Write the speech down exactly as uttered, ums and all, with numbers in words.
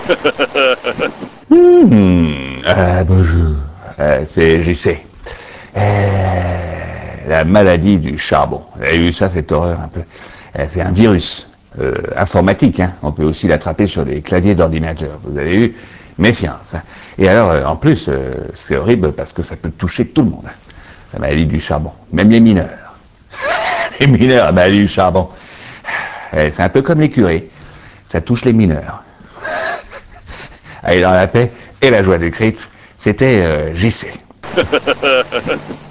Hmm, euh, bonjour, euh, c'est J C. Euh, la maladie du charbon. Vous avez vu ça, cette horreur un peu? Euh, c'est un virus euh, informatique, hein. On peut aussi l'attraper sur les claviers d'ordinateur. Vous avez vu? Méfiance, hein. Et alors, euh, en plus, euh, c'est horrible parce que ça peut toucher tout le monde, hein. La maladie du charbon. Même les mineurs. Les mineurs, la maladie du charbon. Euh, c'est un peu comme les curés. Ça touche les mineurs. Allez, dans la paix et la joie du Christ, c'était euh, J C.